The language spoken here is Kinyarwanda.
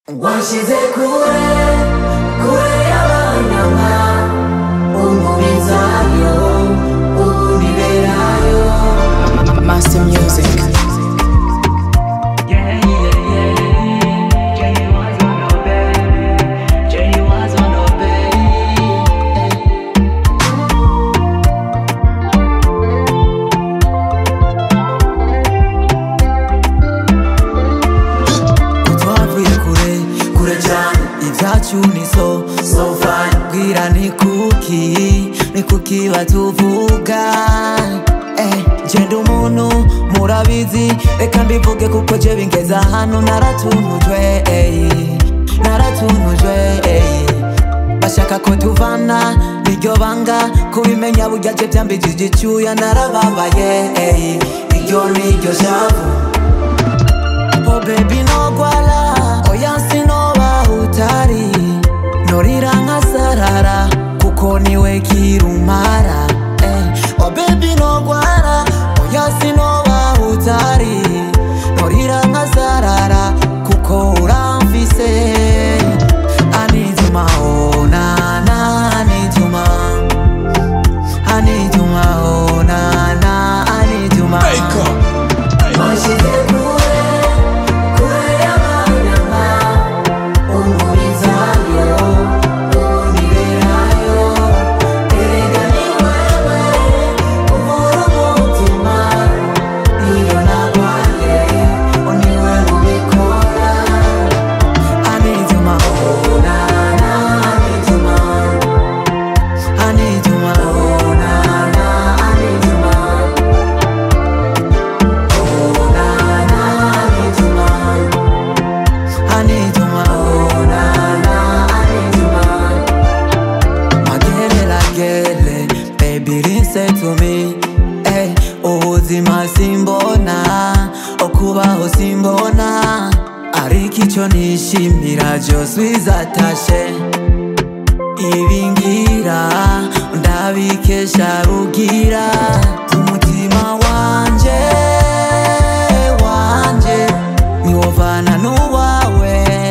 Washize kure y'abanyama umubizayo ubiberayo Master Music. So fine Bwira ni kuki batuvuga Jenda umuntu murabizi reka mbivuge kuko je bingeza hano naratunujwe bashaka ko tuvana niryo banga kubimenya burya je byambijije icyuya narababaye iryo niryo shavu Oh baby no gwala oya sinoba utari norira nkasarara kuko niwe kirumara Oh baby no gwara oya sinoba utari norira nkasarara kuko uramfise I need you my oh na na I need you my I need you my oh na na I need you my Washize kure y'abanyama umubizayo ubiberayo erega ni wewe uvura umutima iyo nagwaye niwe ubikora I need you my oh na na I need you my I need you my oh na na I need you my oh na na I need you my I need you my oh na na I need you my Magelele, baby listen to me ubuzima simbona okubaho simbona ariko icyo nishimira byose wizatashe ibingira ndabikesha rugira umutima wanje niwovana n'uwawe